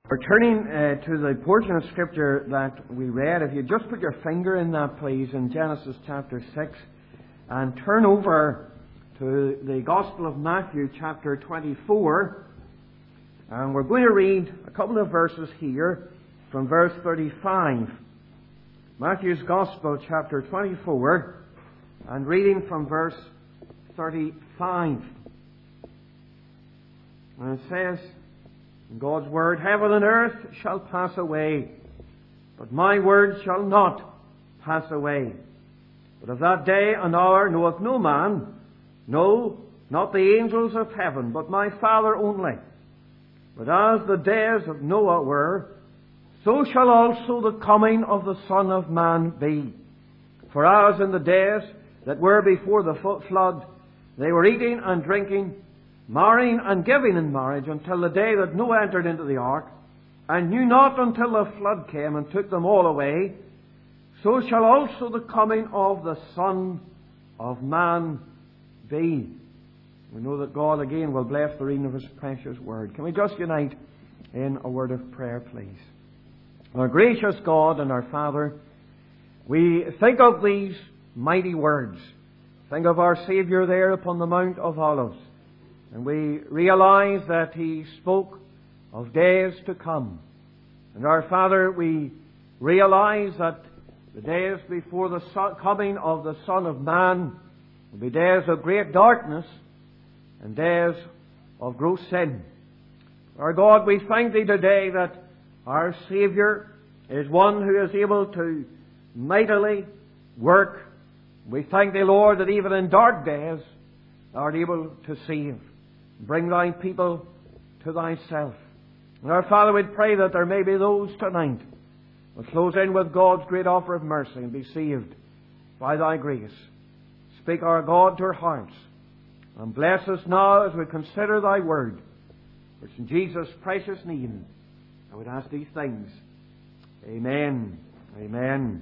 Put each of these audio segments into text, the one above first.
We're turning to the portion of Scripture that we read. If you just put your finger in that, please, in Genesis chapter 6, and turn over to the Gospel of Matthew chapter 24. And we're going to read a couple of verses here from verse 35. Matthew's Gospel chapter 24, and reading from verse 35. And it says, in God's Word, "Heaven and earth shall pass away, but my word shall not pass away. But of that day and hour knoweth no man, no, not the angels of heaven, but my Father only. But as the days of Noah were, so shall also the coming of the Son of Man be. For as in the days that were before the flood, they were eating and drinking, marrying and giving in marriage, until the day that Noah entered into the ark, and knew not until the flood came and took them all away, so shall also the coming of the Son of Man be." We know that God again will bless the reading of His precious Word. Can we just unite in a word of prayer, please? Our gracious God and our Father, we think of these mighty words. Think of our Saviour there upon the Mount of Olives. And we realize that He spoke of days to come. And our Father, we realize that the days before the coming of the Son of Man will be days of great darkness and days of gross sin. Our God, we thank Thee today that our Saviour is one who is able to mightily work. We thank Thee, Lord, that even in dark days Thou art able to save. Bring Thy people to Thyself. And our Father, we pray that there may be those tonight who close in with God's great offer of mercy and be saved by Thy grace. Speak, our God, to our hearts, and bless us now as we consider Thy Word. For it's in Jesus' precious name I would ask these things. Amen. Amen.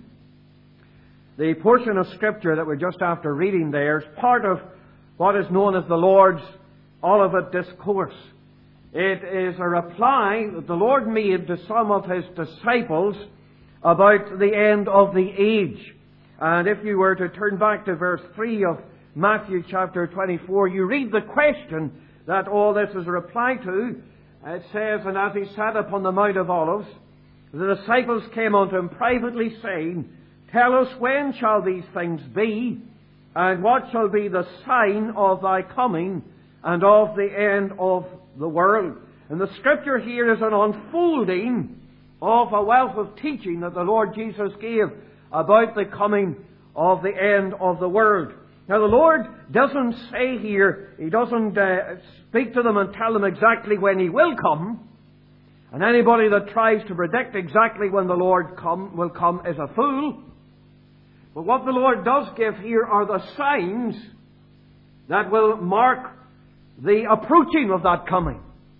The portion of Scripture that we're just after reading there is part of what is known as the Lord's Olivet Discourse. It is a reply that the Lord made to some of His disciples about the end of the age. And if you were to turn back to verse 3 of Matthew chapter 24, you read the question that all this is a reply to. It says, "And as He sat upon the Mount of Olives, the disciples came unto Him privately, saying, Tell us, when shall these things be? And what shall be the sign of Thy coming and of the end of the world?" And the Scripture here is an unfolding of a wealth of teaching that the Lord Jesus gave about the coming of the end of the world. Now the Lord doesn't say here, He doesn't speak to them and tell them exactly when He will come. And anybody that tries to predict exactly when the Lord will come is a fool. But what the Lord does give here are the signs that will mark the approaching of that coming.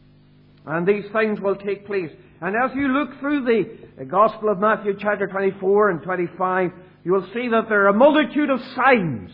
And these things will take place. And as you look through the Gospel of Matthew chapter 24 and 25, you will see that there are a multitude of signs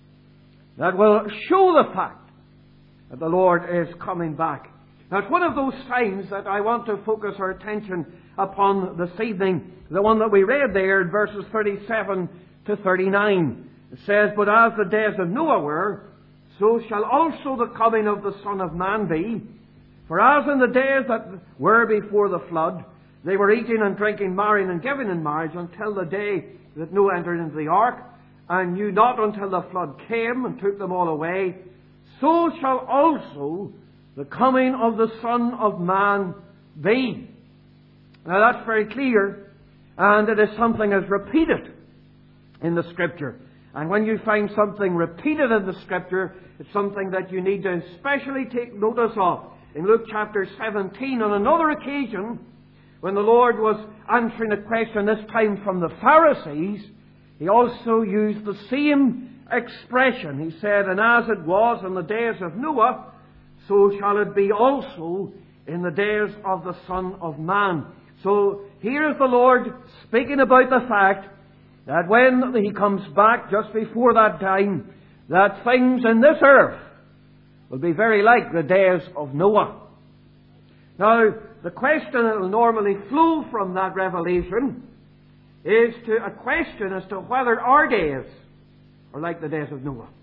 that will show the fact that the Lord is coming back. Now, it's one of those signs that I want to focus our attention upon this evening, the one that we read there in verses 37 to 39. It says, "But as the days of Noah were, so shall also the coming of the Son of Man be. For as in the days that were before the flood, they were eating and drinking, marrying and giving in marriage, until the day that Noah entered into the ark, and knew not until the flood came and took them all away, so shall also the coming of the Son of Man be." Now that's very clear, and it is something that's repeated in the Scripture. And when you find something repeated in the Scripture, it's something that you need to especially take notice of. In Luke chapter 17, on another occasion, when the Lord was answering a question, this time from the Pharisees, He also used the same expression. He said, "And as it was in the days of Noah, so shall it be also in the days of the Son of Man." So here is the Lord speaking about the fact that when He comes back just before that time, that things in this earth will be very like the days of Noah. Now, the question that will normally flow from that revelation is a question as to whether our days are like the days of Noah.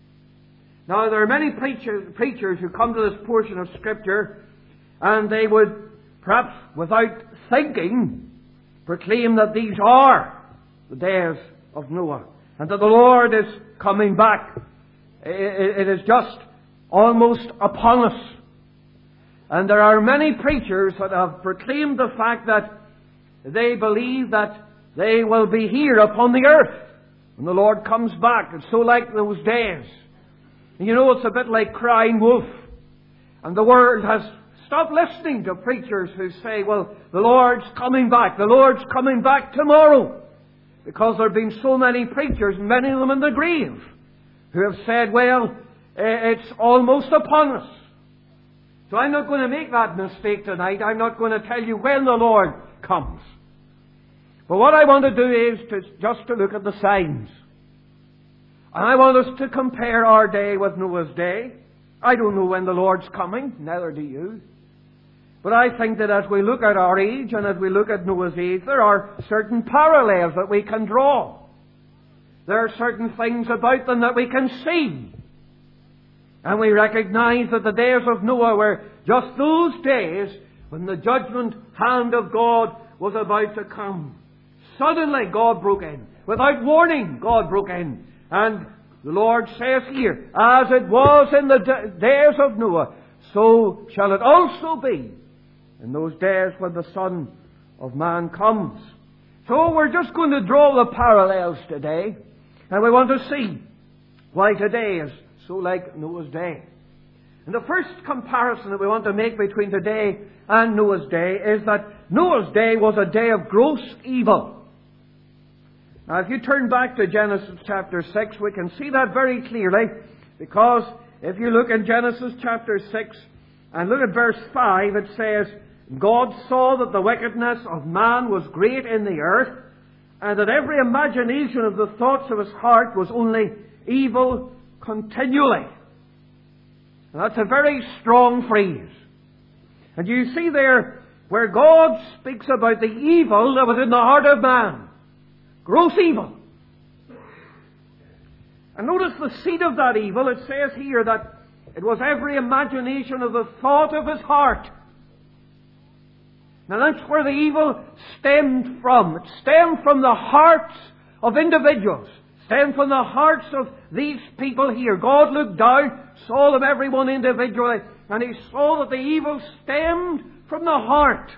Now, there are many preachers who come to this portion of Scripture, and they would, perhaps without thinking, proclaim that these are the days of Noah, and that the Lord is coming back. It is just almost upon us. And there are many preachers that have proclaimed the fact that they believe that they will be here upon the earth when the Lord comes back. It's so like those days. And you know, it's a bit like crying wolf. And the world has stopped listening to preachers who say, well, the Lord's coming back. The Lord's coming back tomorrow. Because there have been so many preachers, many of them in the grave, who have said, well, it's almost upon us. So I'm not going to make that mistake tonight. I'm not going to tell you when the Lord comes. But what I want to do is just to look at the signs. And I want us to compare our day with Noah's day. I don't know when the Lord's coming, neither do you. But I think that as we look at our age and as we look at Noah's age, there are certain parallels that we can draw. There are certain things about them that we can see. And we recognize that the days of Noah were just those days when the judgment hand of God was about to come. Suddenly God broke in. Without warning, God broke in. And the Lord says here, as it was in the days of Noah, so shall it also be in those days when the Son of Man comes. So we're just going to draw the parallels today. And we want to see why today is so like Noah's day. And the first comparison that we want to make between today and Noah's day is that Noah's day was a day of gross evil. Now, if you turn back to Genesis chapter 6, we can see that very clearly, because if you look in Genesis chapter 6 and look at verse 5, it says, God saw that the wickedness of man was great in the earth, and that every imagination of the thoughts of his heart was only evil continually. And that's a very strong phrase. And you see there where God speaks about the evil that was in the heart of man. Gross evil. And notice the seed of that evil. It says here that it was every imagination of the thought of his heart. Now that's where the evil stemmed from. It stemmed from the hearts of individuals. Stemmed from the hearts of these people here. God looked down, saw them everyone individually, and He saw that the evil stemmed from the heart.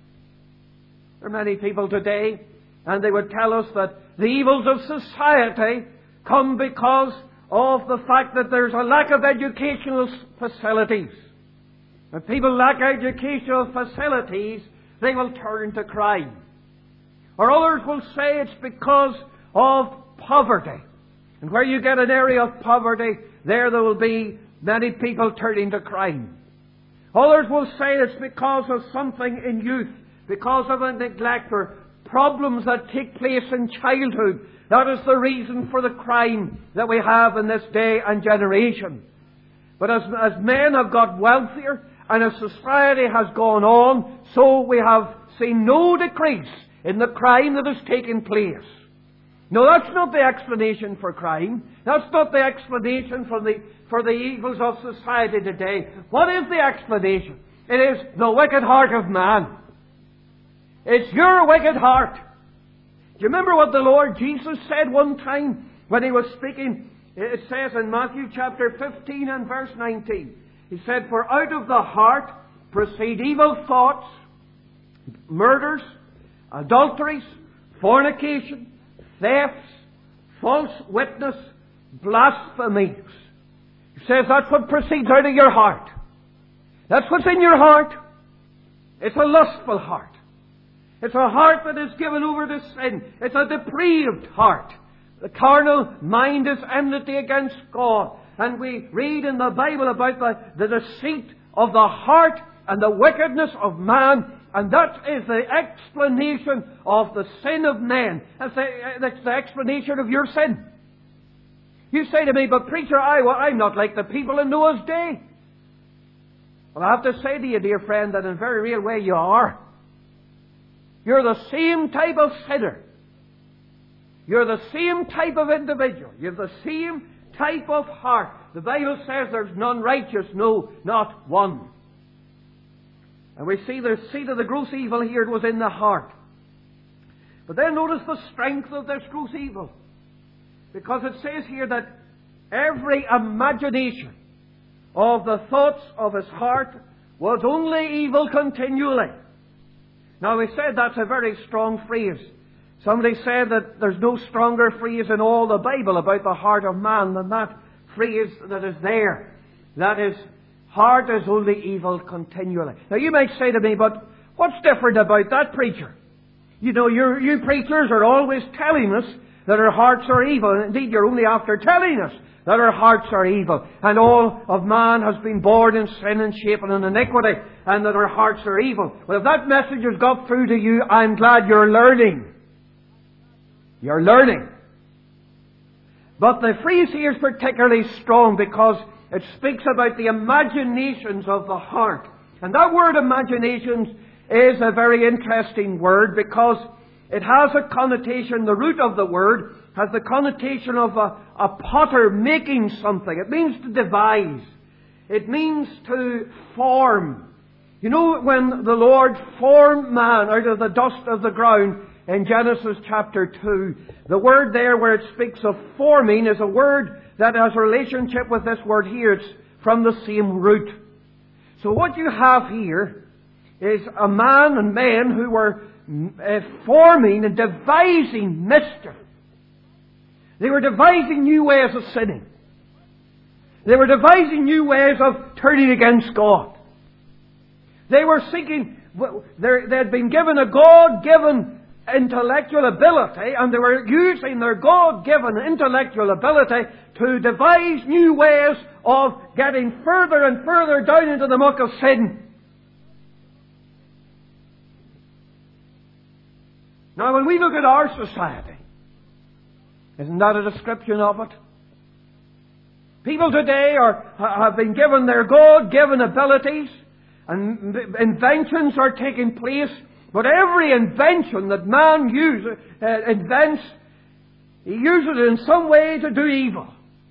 There are many people today, and they would tell us that the evils of society come because of the fact that there's a lack of educational facilities. When people lack educational facilities, they will turn to crime. Or others will say it's because of poverty. And where you get an area of poverty, there will be many people turning to crime. Others will say it's because of something in youth, because of a neglect or problems that take place in childhood. That is the reason for the crime that we have in this day and generation. But as men have got wealthier and as society has gone on, so we have seen no decrease in the crime that has taken place. No, that's not the explanation for crime. That's not the explanation for the evils of society today. What is the explanation? It is the wicked heart of man. It's your wicked heart. Do you remember what the Lord Jesus said one time when He was speaking? It says in Matthew chapter 15 and verse 19. He said, for out of the heart proceed evil thoughts, murders, adulteries, fornication, thefts, false witness, blasphemies. He says that's what proceeds out of your heart. That's what's in your heart. It's a lustful heart. It's a heart that is given over to sin. It's a depraved heart. The carnal mind is enmity against God. And we read in the Bible about the deceit of the heart and the wickedness of man. And that is the explanation of the sin of men. That's the explanation of your sin. You say to me, but preacher, I'm not like the people in Noah's day. Well, I have to say to you, dear friend, that in a very real way you are. You're the same type of sinner. You're the same type of individual. You have the same type of heart. The Bible says there's none righteous, no, not one. And we see the seat of the gross evil here, it was in the heart. But then notice the strength of this gross evil. Because it says here that every imagination of the thoughts of his heart was only evil continually. Now we said that's a very strong phrase. Somebody said that there's no stronger phrase in all the Bible about the heart of man than that phrase that is there. That is, heart is only evil continually. Now you might say to me, but what's different about that, preacher? You know, you preachers are always telling us that our hearts are evil. And indeed, you're only after telling us that our hearts are evil. And all of man has been born in sin and shapen in iniquity. And that our hearts are evil. Well, if that message has got through to you, I'm glad you're learning. You're learning. But the phrase here is particularly strong because it speaks about the imaginations of the heart. And that word imaginations is a very interesting word because it has a connotation, the root of the word has the connotation of a potter making something. It means to devise. It means to form. You know, when the Lord formed man out of the dust of the ground in Genesis chapter 2, the word there where it speaks of forming is a word that has a relationship with this word here. It's from the same root. So what you have here is a man and men who were forming and devising mischief. They were devising new ways of sinning. They were devising new ways of turning against God. They were seeking, they had been given a God-given intellectual ability, and they were using their God-given intellectual ability to devise new ways of getting further and further down into the muck of sin. Now, when we look at our society, isn't that a description of it? People today have been given their God-given abilities, and inventions are taking place. But every invention that man invents, he uses it in some way to do evil.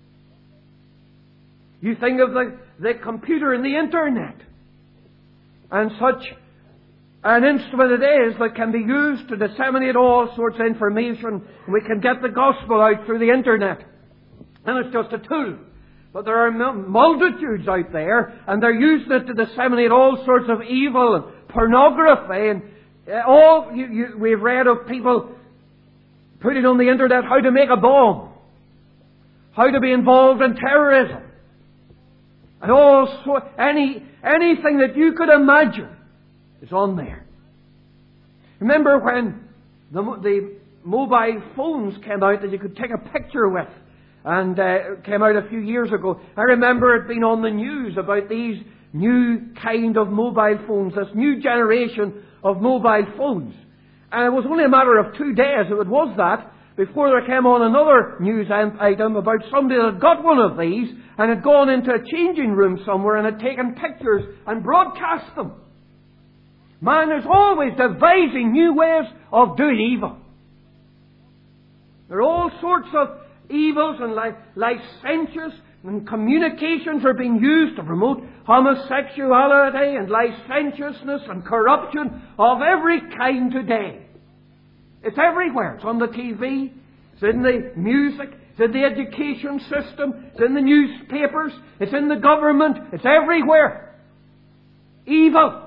You think of the computer and the internet, and such an instrument it is that can be used to disseminate all sorts of information. We can get the gospel out through the internet. And it's just a tool. But there are multitudes out there, and they're using it to disseminate all sorts of evil and pornography. And we've read of people putting on the internet how to make a bomb, how to be involved in terrorism, and anything that you could imagine is on there. Remember when the mobile phones came out that you could take a picture with, and came out a few years ago. I remember it being on the news about these new kind of mobile phones, this new generation of mobile phones. And it was only a matter of 2 days, it was that, before there came on another news item about somebody that had got one of these and had gone into a changing room somewhere and had taken pictures and broadcast them. Man is always devising new ways of doing evil. There are all sorts of evils and licentious and communications are being used to promote homosexuality and licentiousness and corruption of every kind today. It's everywhere. It's on the TV. It's in the music. It's in the education system. It's in the newspapers. It's in the government. It's everywhere. Evil.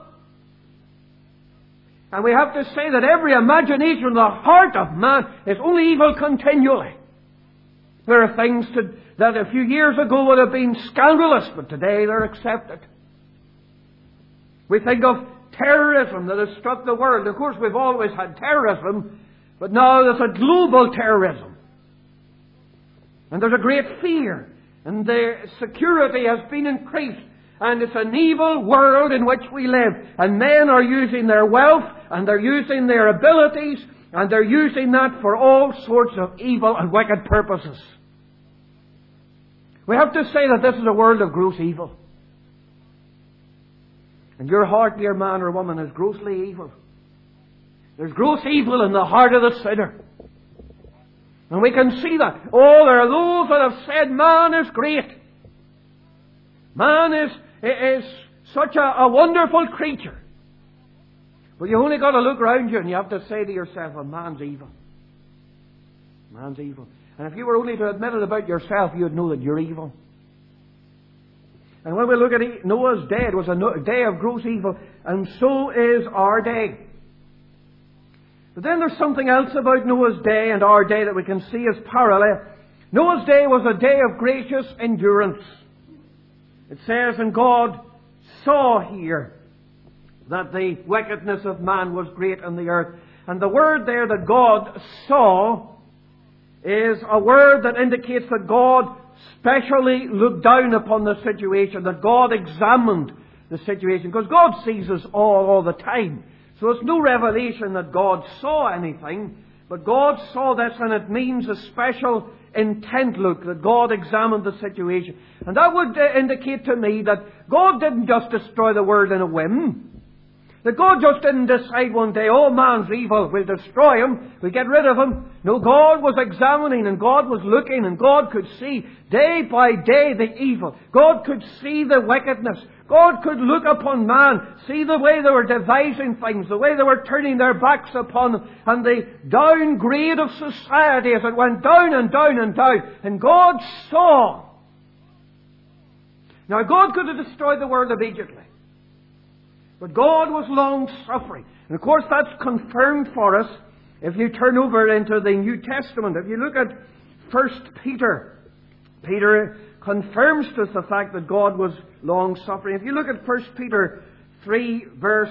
And we have to say that every imagination in the heart of man is only evil continually. There are things that a few years ago would have been scandalous, but today they're accepted. We think of terrorism that has struck the world. Of course, we've always had terrorism, but now there's a global terrorism. And there's a great fear, and the security has been increased. And it's an evil world in which we live. And men are using their wealth, and they're using their abilities, and they're using that for all sorts of evil and wicked purposes. We have to say that this is a world of gross evil. And your heart, dear man or woman, is grossly evil. There's gross evil in the heart of the sinner. And we can see that. Oh, there are those that have said man is great. Man is such a wonderful creature. But you've only got to look around you and you have to say to yourself, well, man's evil. Man's evil. And if you were only to admit it about yourself, you'd know that you're evil. And when we look at Noah's day, it was a day of gross evil, and so is our day. But then there's something else about Noah's day and our day that we can see as parallel. Noah's day was a day of gracious endurance. It says, and God saw here that the wickedness of man was great on the earth. And the word there that God saw is a word that indicates that God specially looked down upon the situation, that God examined the situation, because God sees us all the time. So it's no revelation that God saw anything, but God saw this, and it means a special intent look, that God examined the situation. And that would indicate to me that God didn't just destroy the world in a whim. That God just didn't decide one day, oh, man's evil, we'll destroy him, we'll get rid of him. No, God was examining, and God was looking, and God could see day by day the evil. God could see the wickedness. God could look upon man, see the way they were devising things, the way they were turning their backs upon them, and the downgrade of society as it went down and down and down. And God saw. Now, God could have destroyed the world immediately. But God was long-suffering. And of course that's confirmed for us if you turn over into the New Testament. If you look at 1 Peter, Peter confirms to us the fact that God was long-suffering. If you look at 1 Peter 3, verse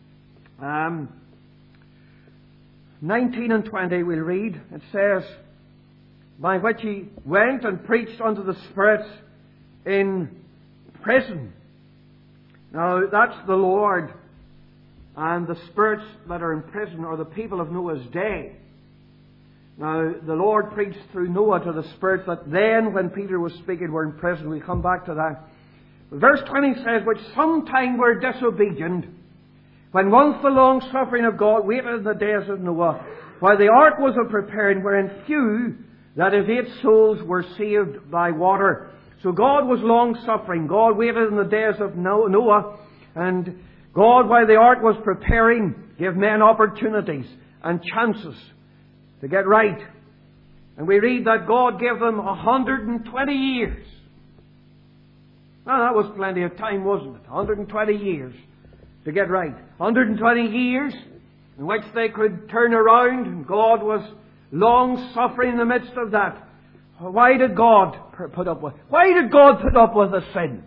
19 and 20, we'll read. It says, by which he went and preached unto the spirits in prison. Now, that's the Lord, and the spirits that are in prison are the people of Noah's day. Now, the Lord preached through Noah to the spirits that then, when Peter was speaking, were in prison. We'll come back to that. Verse 20 says, which sometime were disobedient, when once the long suffering of God waited in the days of Noah, while the ark was a preparing, wherein few, that is 8 souls, were saved by water. So God was long-suffering. God waited in the days of Noah, and God, while the ark was preparing, gave men opportunities and chances to get right. And we read that God gave them 120 years. Now, that was plenty of time, wasn't it? 120 years to get right. 120 years in which they could turn around, and God was long-suffering in the midst of that. Why did God put up with the sin?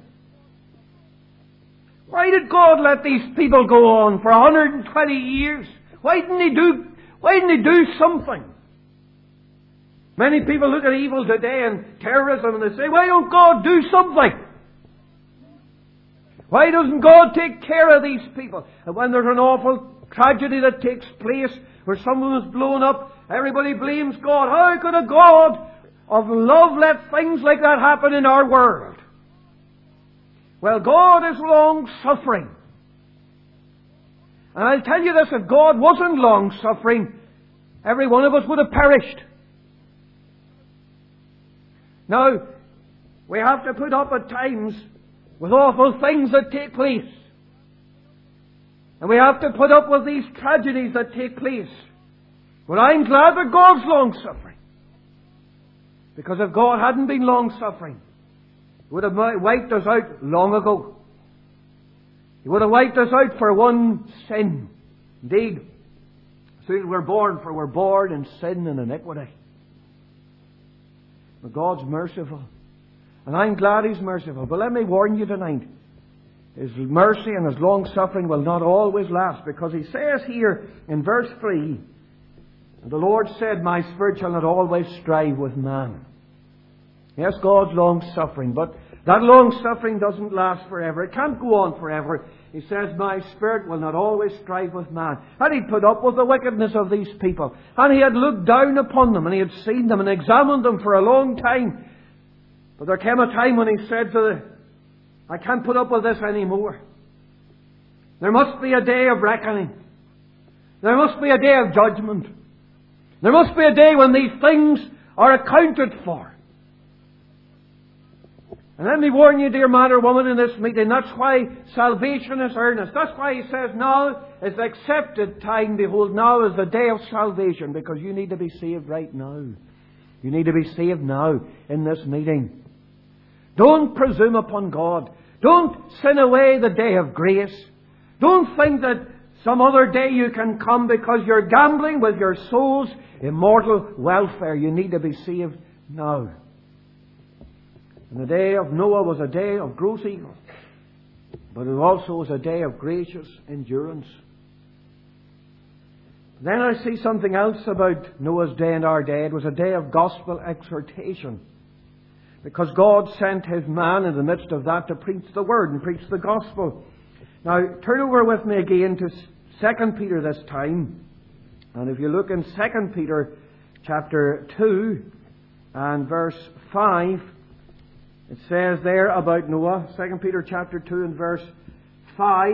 Why did God let these people go on for 120 years? Why didn't He do something? Many people look at evil today and terrorism and they say, why don't God do something? Why doesn't God take care of these people? And when there's an awful tragedy that takes place where someone is blown up, everybody blames God. How could a God of love let things like that happen in our world? Well, God is long-suffering. And I'll tell you this, if God wasn't long-suffering, every one of us would have perished. Now, we have to put up at times with awful things that take place. And we have to put up with these tragedies that take place. But I'm glad that God's long-suffering. Because if God hadn't been long-suffering, He would have wiped us out long ago. He would have wiped us out for one sin. Indeed, so we're born, for we're born in sin and iniquity. But God's merciful. And I'm glad He's merciful. But let me warn you tonight, His mercy and His long-suffering will not always last. Because He says here in verse 3, the Lord said, my spirit shall not always strive with man. Yes, God's long-suffering, but that long-suffering doesn't last forever. It can't go on forever. He says, my spirit will not always strive with man. And He put up with the wickedness of these people. And He had looked down upon them, and He had seen them and examined them for a long time. But there came a time when He said to them, I can't put up with this anymore. There must be a day of reckoning. There must be a day of judgment. There must be a day when these things are accounted for. And let me warn you, dear man or woman, in this meeting, that's why salvation is earnest. That's why he says, now is the accepted time. Behold, now is the day of salvation, because you need to be saved right now. You need to be saved now in this meeting. Don't presume upon God. Don't sin away the day of grace. Don't think that some other day you can come because you're gambling with your soul's immortal welfare. You need to be saved now. And the day of Noah was a day of gross evil, but it also was a day of gracious endurance. Then I see something else about Noah's day and our day. It was a day of gospel exhortation, because God sent His man in the midst of that to preach the Word and preach the gospel. Now, turn over with me again to 2 Peter this time. And if you look in 2 Peter chapter 2 and verse 5, it says there about Noah, 2 Peter chapter 2 and verse 5,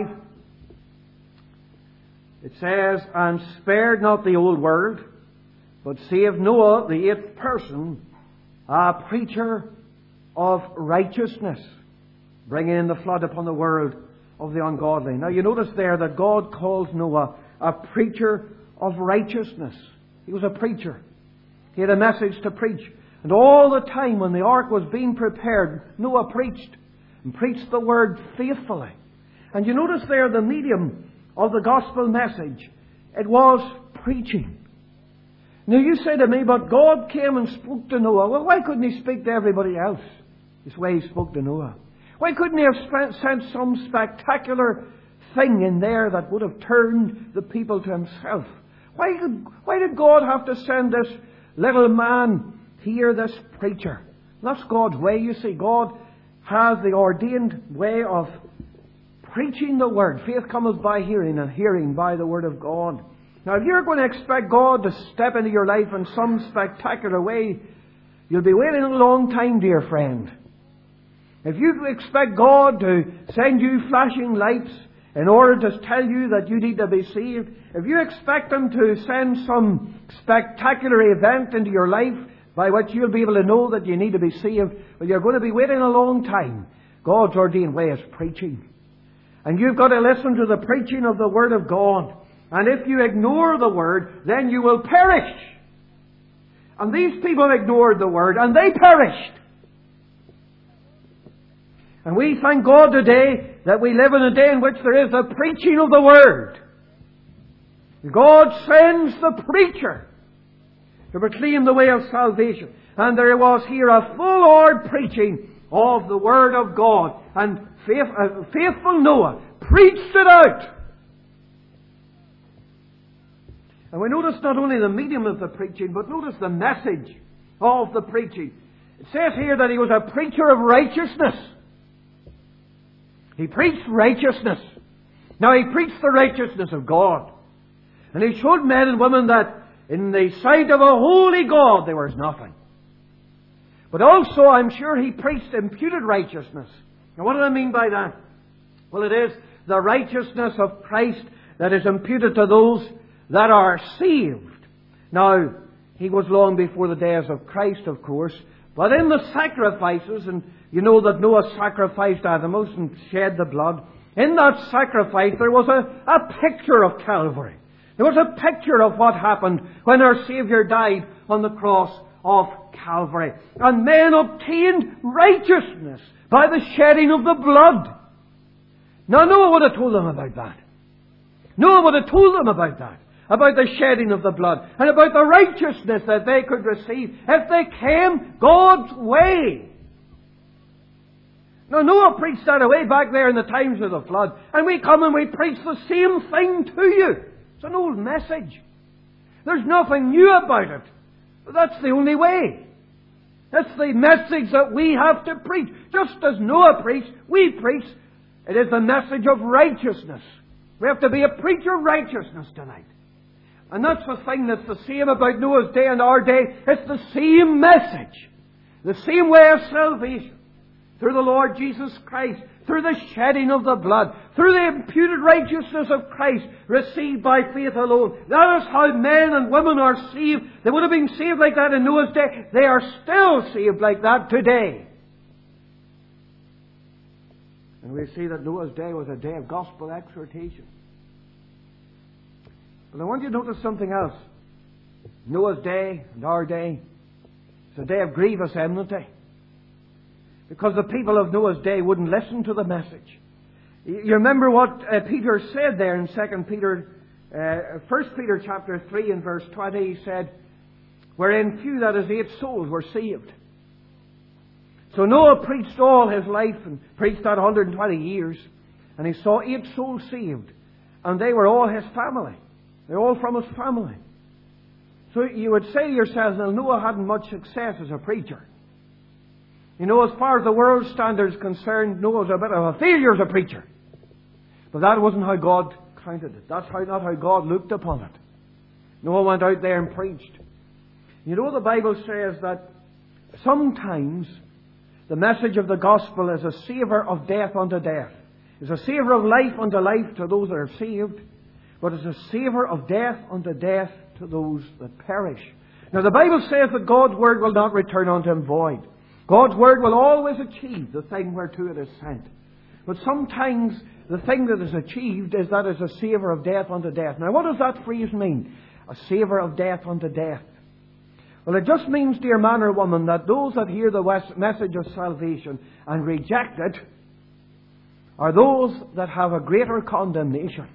it says, and spared not the old world, but saved Noah, the eighth person, a preacher of righteousness, bringing in the flood upon the world of the ungodly. Now you notice there that God calls Noah a preacher of righteousness. He was a preacher. He had a message to preach. And all the time when the ark was being prepared, Noah preached, and preached the Word faithfully. And you notice there the medium of the gospel message. It was preaching. Now you say to me, but God came and spoke to Noah. Well, why couldn't He speak to everybody else this way He spoke to Noah? Why couldn't He have sent some spectacular thing in there that would have turned the people to Himself? Why did God have to send this little man here, this preacher? That's God's way, you see. God has the ordained way of preaching the Word. Faith cometh by hearing, and hearing by the Word of God. Now, if you're going to expect God to step into your life in some spectacular way, you'll be waiting a long time, dear friend. If you expect God to send you flashing lights in order to tell you that you need to be saved, if you expect Him to send some spectacular event into your life by which you'll be able to know that you need to be saved, well, you're going to be waiting a long time. God's ordained way is preaching. And you've got to listen to the preaching of the Word of God. And if you ignore the Word, then you will perish. And these people ignored the Word, and they perished. And we thank God today that we live in a day in which there is the preaching of the Word. God sends the preacher to proclaim the way of salvation. And there was here a full-hour preaching of the Word of God. And faithful Noah preached it out. And we notice not only the medium of the preaching, but notice the message of the preaching. It says here that he was a preacher of righteousness. He preached righteousness. Now he preached the righteousness of God. And he showed men and women that in the sight of a holy God there was nothing. But also, I'm sure he preached imputed righteousness. Now what do I mean by that? Well, it is the righteousness of Christ that is imputed to those that are saved. Now, he was long before the days of Christ, of course. But in the sacrifices, and you know that Noah sacrificed animals and shed the blood. In that sacrifice there was a picture of Calvary. There was a picture of what happened when our Saviour died on the cross of Calvary. And men obtained righteousness by the shedding of the blood. Now Noah would have told them about that. Noah would have told them about that. About the shedding of the blood. And about the righteousness that they could receive if they came God's way. Now Noah preached that away back there in the times of the flood. And we come and we preach the same thing to you. It's an old message. There's nothing new about it. But that's the only way. That's the message that we have to preach. Just as Noah preached, we preach. It is the message of righteousness. We have to be a preacher of righteousness tonight. And that's the thing that's the same about Noah's day and our day. It's the same message. The same way of salvation. Through the Lord Jesus Christ. through the shedding of the blood, through the imputed righteousness of Christ, received by faith alone. That is how men and women are saved. They would have been saved like that in Noah's day. They are still saved like that today. And we see that Noah's day was a day of gospel exhortation. But I want you to notice something else. Noah's day and our day is a day of grievous enmity. Because the people of Noah's day wouldn't listen to the message. You remember what Peter said there in 1 Peter chapter 3 and verse 20. He said, wherein few, that is 8 souls, were saved. So Noah preached all his life and preached that 120 years. And he saw 8 souls saved. And they were all his family. They're all from his family. So you would say to yourselves, well, Noah hadn't much success as a preacher. You know, as far as the world's standard is concerned, Noah's a bit of a failure as a preacher. But that wasn't how God counted it. That's not how God looked upon it. Noah went out there and preached. You know, the Bible says that sometimes the message of the gospel is a savour of death unto death. It's a savour of life unto life to those that are saved. But it's a savour of death unto death to those that perish. Now the Bible says that God's word will not return unto him void. God's word will always achieve the thing whereto it is sent. But sometimes the thing that is achieved is that it's a savour of death unto death. Now what does that phrase mean? A savour of death unto death. Well, it just means, dear man or woman, that those that hear the message of salvation and reject it are those that have a greater condemnation.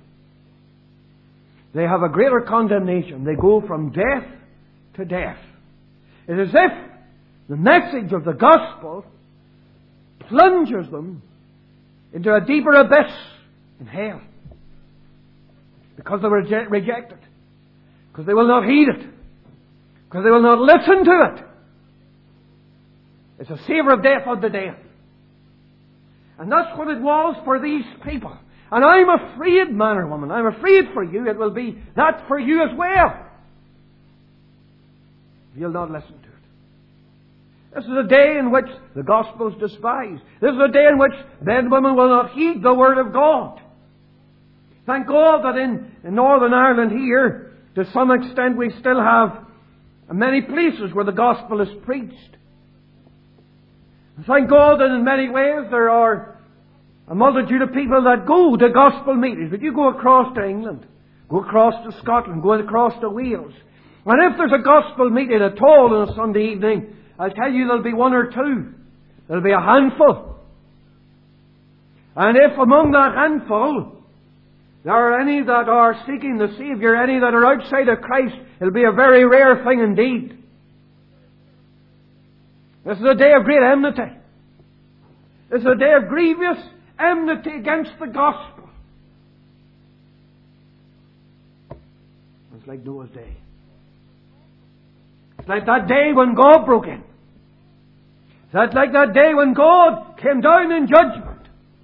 They have a greater condemnation. They go from death to death. It is as if the message of the gospel plunges them into a deeper abyss in hell. Because they reject it. Because they will not heed it. Because they will not listen to it. It's a savour of death unto death. And that's what it was for these people. And I'm afraid, man or woman, I'm afraid for you, it will be that for you as well. You'll not listen to it. This is a day in which the gospel is despised. This is a day in which men and women will not heed the word of God. Thank God that in Northern Ireland here, to some extent, we still have many places where the gospel is preached. And thank God that in many ways there are a multitude of people that go to gospel meetings. But you go across to England, go across to Scotland, go across to Wales. And if there's a gospel meeting at all on a Sunday evening, I'll tell you there'll be one or two. There'll be a handful. And if among that handful there are any that are seeking the Saviour, any that are outside of Christ, it'll be a very rare thing indeed. This is a day of great enmity. This is a day of grievous enmity against the gospel. It's like Noah's day. It's like that day when God broke in. It's like that day when God came down in judgment.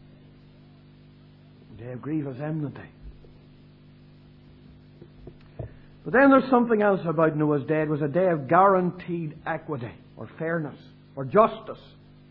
A day of grievous enmity. But then there's something else about Noah's day. It was a day of guaranteed equity, or fairness, or justice.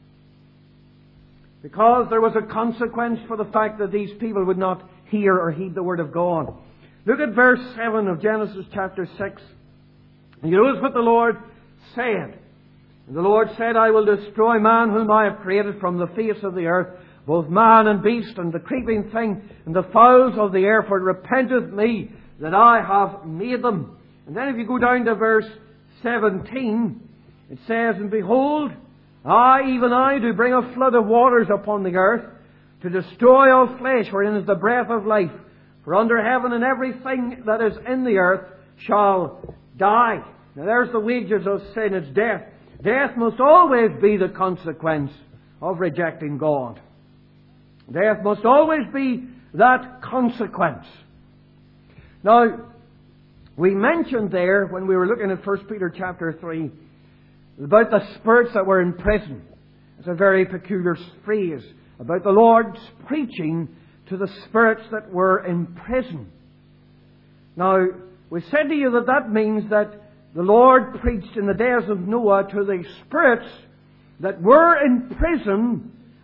Because there was a consequence for the fact that these people would not hear or heed the word of God. Look at verse 7 of Genesis chapter 6. And you notice what the Lord said. And the Lord said, I will destroy man whom I have created from the face of the earth, both man and beast, and the creeping thing, and the fowls of the air, for it repenteth me that I have made them. And then if you go down to verse 17, it says, And behold, I, even I, do bring a flood of waters upon the earth, to destroy all flesh, wherein is the breath of life. For under heaven and everything that is in the earth shall die. Now there's the wages of sin, it's death. Death must always be the consequence of rejecting God. Death must always be that consequence. Now, we mentioned there, when we were looking at 1 Peter chapter 3, about the spirits that were in prison. It's a very peculiar phrase about the Lord's preaching to the spirits that were in prison. Now, we said to you that that means that the Lord preached in the days of Noah to the spirits that were in prison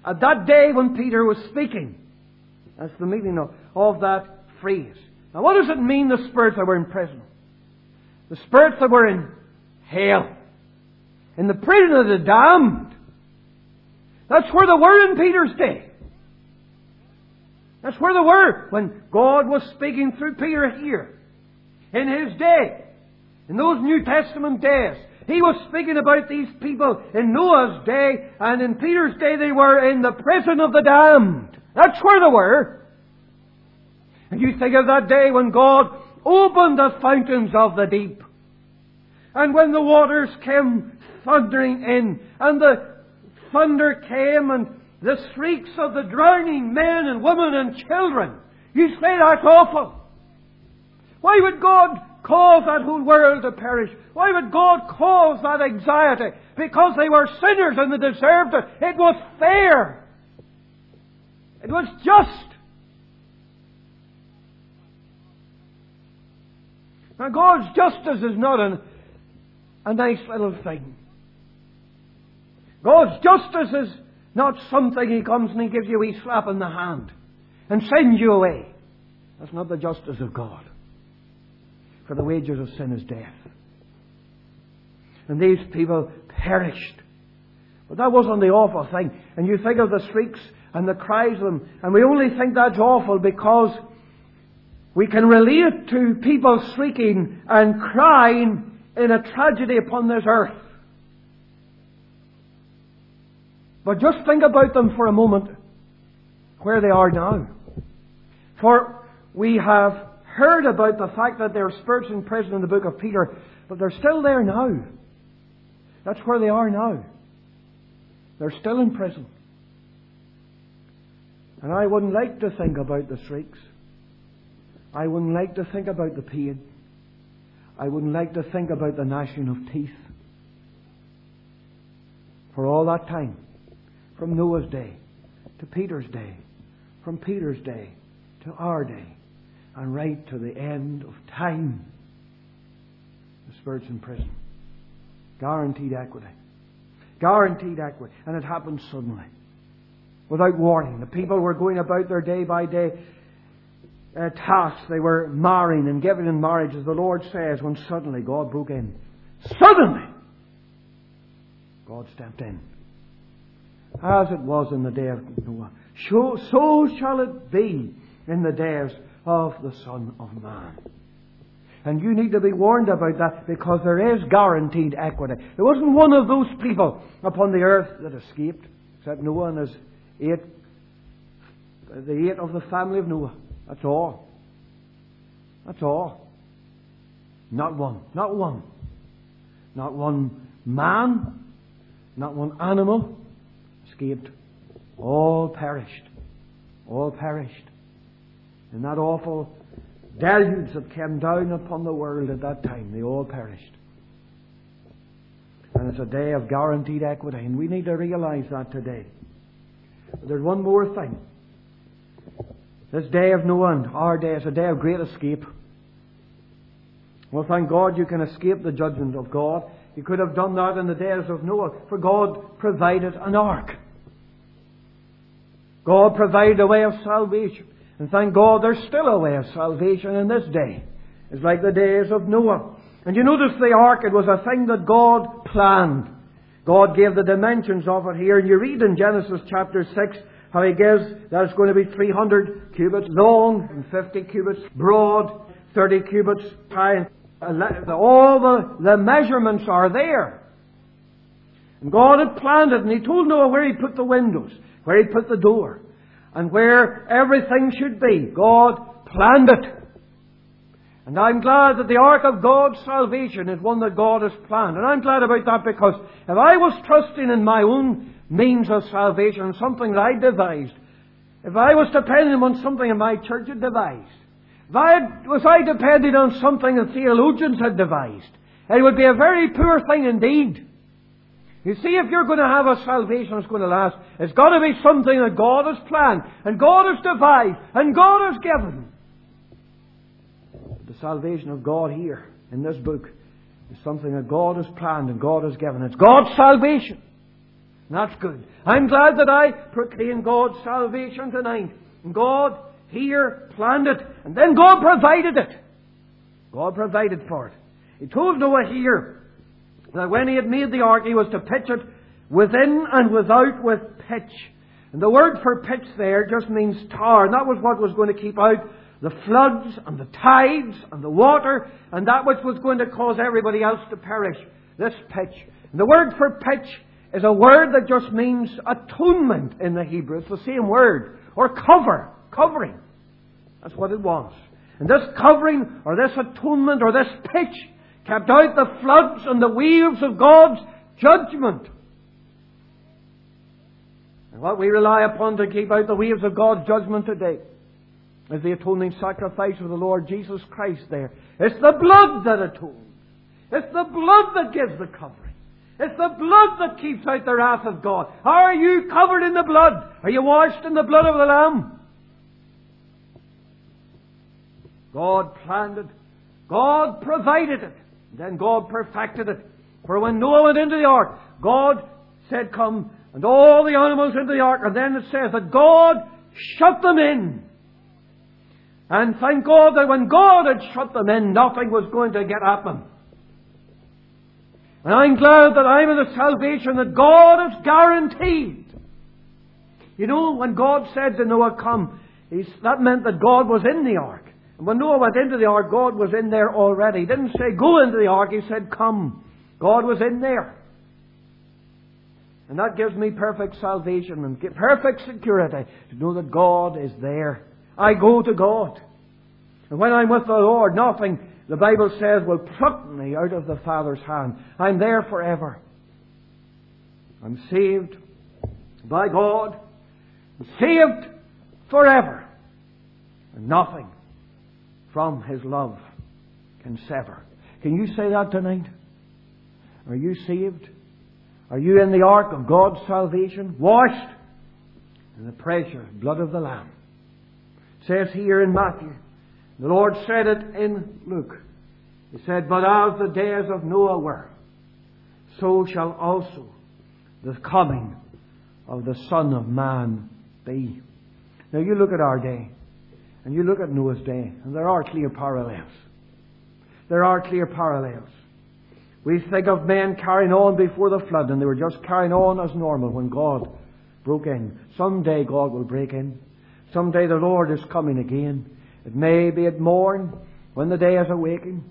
at that day when Peter was speaking. That's the meaning of that phrase. Now what does it mean, the spirits that were in prison? The spirits that were in hell. In the prison of the damned. That's where they were in Peter's day. That's where they were when God was speaking through Peter here. In his day. In those New Testament days. He was speaking about these people in Noah's day, and in Peter's day they were in the prison of the damned. That's where they were. And you think of that day when God opened the fountains of the deep. And when the waters came thundering in, and the thunder came, and the shrieks of the drowning men and women and children. You say that's awful. Why would God cause that whole world to perish? Why would God cause that anxiety? Because they were sinners and they deserved it. It was fair. It was just. Now God's justice is not a nice little thing. God's justice is not something He comes and He gives you a wee slap in the hand and sends you away. That's not the justice of God. For the wages of sin is death. And these people perished. But that wasn't the awful thing. And you think of the shrieks and the cries of them, and we only think that's awful because we can relate to people shrieking and crying in a tragedy upon this earth. But just think about them for a moment, where they are now. For we have heard about the fact that there are spirits in prison in the book of Peter, but they're still there now. That's where they are now. They're still in prison. And I wouldn't like to think about the shrieks. I wouldn't like to think about the pain. I wouldn't like to think about the gnashing of teeth. For all that time, from Noah's day to Peter's day, from Peter's day to our day, and right to the end of time, the spirits in prison. Guaranteed equity. Guaranteed equity. And it happened suddenly. Without warning. The people were going about their day by day tasks. They were marrying and giving in marriage, as the Lord says, when suddenly God broke in. Suddenly! God stepped in. As it was in the day of Noah, so shall it be in the days of the Son of Man. And you need to be warned about that, because there is guaranteed equity. There wasn't one of those people upon the earth that escaped, except Noah and his the eight of the family of Noah. That's all. That's all. Not one. Not one. Not one man. Not one animal escaped. All perished. All perished. In that awful deluge that came down upon the world at that time, they all perished. And it's a day of guaranteed equity, and we need to realize that today. But there's one more thing. This day of Noah and our day is a day of great escape. Well, thank God you can escape the judgment of God. You could have done that in the days of Noah, for God provided an ark. God provided a way of salvation. And thank God there's still a way of salvation in this day. It's like the days of Noah. And you notice the ark, it was a thing that God planned. God gave the dimensions of it here. And you read in Genesis chapter 6 how He gives that it's going to be 300 cubits long and 50 cubits broad, 30 cubits high. All the measurements are there. And God had planned it, and He told Noah where He put the windows, where He put the door, and where everything should be. God planned it. And I'm glad that the ark of God's salvation is one that God has planned. And I'm glad about that, because if I was trusting in my own means of salvation, something that I devised, if I was depending on something that my church had devised, was I depending on something that theologians had devised, it would be a very poor thing indeed. You see, if you're going to have a salvation that's going to last, it's got to be something that God has planned, and God has devised, and God has given. The salvation of God here, in this book, is something that God has planned and God has given. It's God's salvation. That's good. I'm glad that I proclaim God's salvation tonight. And God here planned it, and then God provided it. God provided for it. He told Noah here that when he had made the ark, he was to pitch it within and without with pitch. And the word for pitch there just means tar. And that was what was going to keep out the floods and the tides and the water and that which was going to cause everybody else to perish. This pitch. And the word for pitch is a word that just means atonement in the Hebrew. It's the same word. Or covering. That's what it was. And this covering, or this atonement, or this pitch, kept out the floods and the waves of God's judgment. And what we rely upon to keep out the waves of God's judgment today is the atoning sacrifice of the Lord Jesus Christ there. It's the blood that atones. It's the blood that gives the covering. It's the blood that keeps out the wrath of God. Are you covered in the blood? Are you washed in the blood of the Lamb? God planned it. God provided it. Then God perfected it. For when Noah went into the ark, God said, "Come," and all the animals into the ark. And then it says that God shut them in. And thank God that when God had shut them in, nothing was going to get at them. And I'm glad that I'm in the salvation that God has guaranteed. You know, when God said to Noah, "Come," that meant that God was in the ark. And when Noah went into the ark, God was in there already. He didn't say, "Go into the ark." He said, "Come." God was in there. And that gives me perfect salvation and perfect security to know that God is there. I go to God. And when I'm with the Lord, nothing, the Bible says, will pluck me out of the Father's hand. I'm there forever. I'm saved by God. I'm saved forever. And nothing from His love can sever. Can you say that tonight? Are you saved? Are you in the ark of God's salvation? Washed in the precious blood of the Lamb. It says here in Matthew. The Lord said it in Luke. He said, "But as the days of Noah were, so shall also the coming of the Son of Man be." Now you look at our day, and you look at Noah's day, and there are clear parallels. There are clear parallels. We think of men carrying on before the flood, and they were just carrying on as normal when God broke in. Someday God will break in. Someday the Lord is coming again. It may be at morn, when the day is awaking.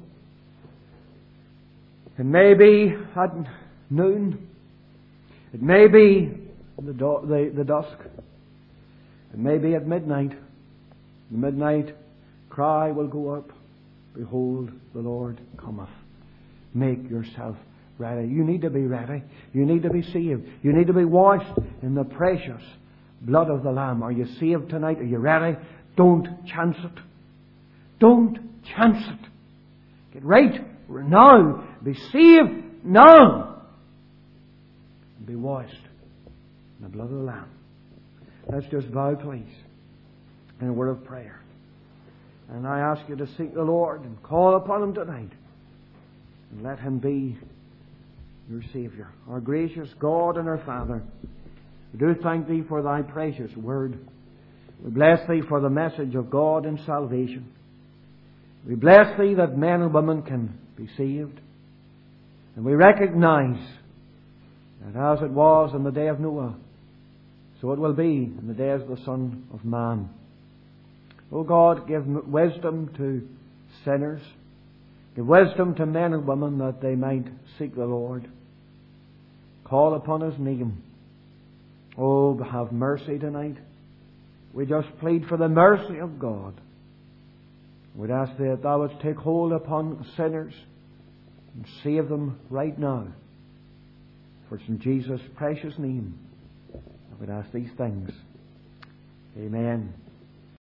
It may be at noon. It may be in the dusk. It may be at midnight. The midnight cry will go up, "Behold, the Lord cometh. Make yourself ready." You need to be ready. You need to be saved. You need to be washed in the precious blood of the Lamb. Are you saved tonight? Are you ready? Don't chance it. Don't chance it. Get right now. Be saved now. And be washed in the blood of the Lamb. Let's just bow, please, in a word of prayer. And I ask you to seek the Lord and call upon Him tonight. And let Him be your Saviour. Our gracious God and our Father, we do thank Thee for Thy precious Word. We bless Thee for the message of God and salvation. We bless Thee that men and women can be saved. And we recognize that as it was in the day of Noah, so it will be in the days of the Son of Man. O God, give wisdom to sinners. Give wisdom to men and women that they might seek the Lord. Call upon His name. Oh, have mercy tonight. We just plead for the mercy of God. We'd ask Thee that Thou wouldst take hold upon sinners and save them right now. For it's in Jesus' precious name I would ask these things. Amen.